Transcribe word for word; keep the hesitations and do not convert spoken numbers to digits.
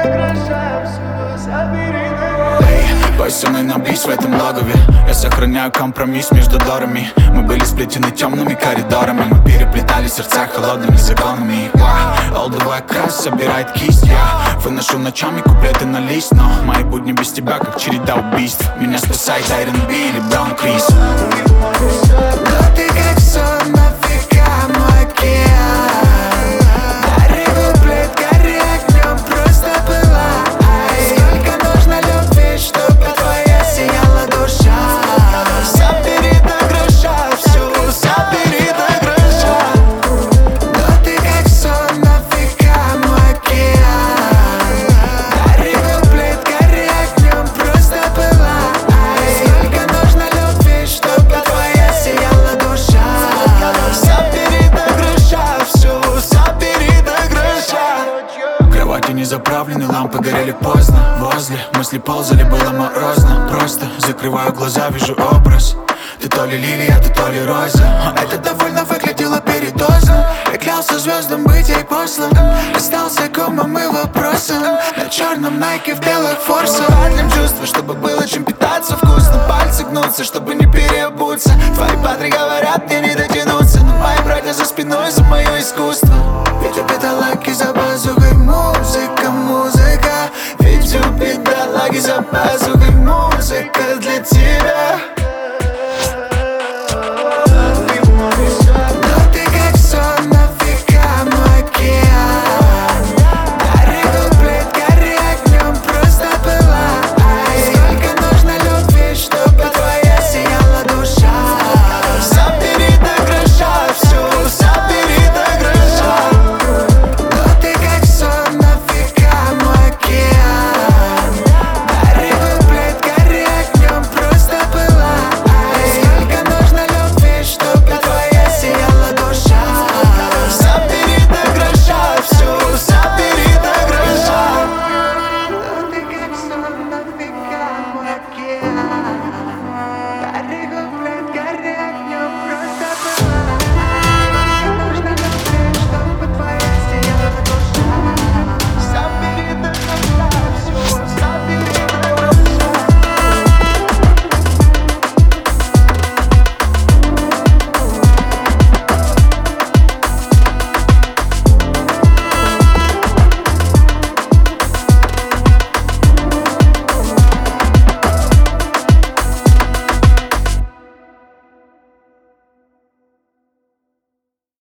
Бой со мной на бис в этом логове. Я сохраняю компромисс между дорами. Мы были сплетены темными коридорами. Мы переплетали сердца холодными законами. Олдовая крас собирает кисть. Я выношу ночами куплеты на лист. Но мои будни без тебя как череда убийств. Меня спасает Айрон Би или Браун Крис. Но ты как сон, нафига мой океан. Дари куплет, гори огнем, просто пылай. Сколько нужно любви, чтобы твоя сияла душа. Собери до гроша всю, собери до гроша. Но ты как сон, нафига мой океан. Дари куплет, гори огнем, просто пылай. Сколько нужно любви, чтобы твоя сияла душа. Собери до гроша всю, собери до гроша. Кровати не заправлены, лампы горели поздно. Возле мысли ползали, было морозно. Просто закрываю глаза, вижу образ. Ты то ли лилия, ты то ли роза. Это довольно выглядело передозом. Я клялся звездам быть ей послан. Остался комом и вопросом. На черном найке в белых форсах. Одним чувство, чтобы было чем питаться вкусно. Пальцы гнутся, чтобы не переобуться. Твои падры говорят, мне не дотянуться. Но мои братья за спиной, за мое искусство. Ведь у бедолаги за базукой музыка, музыка. Ведь у бедолаги за базукой музыка для тебя.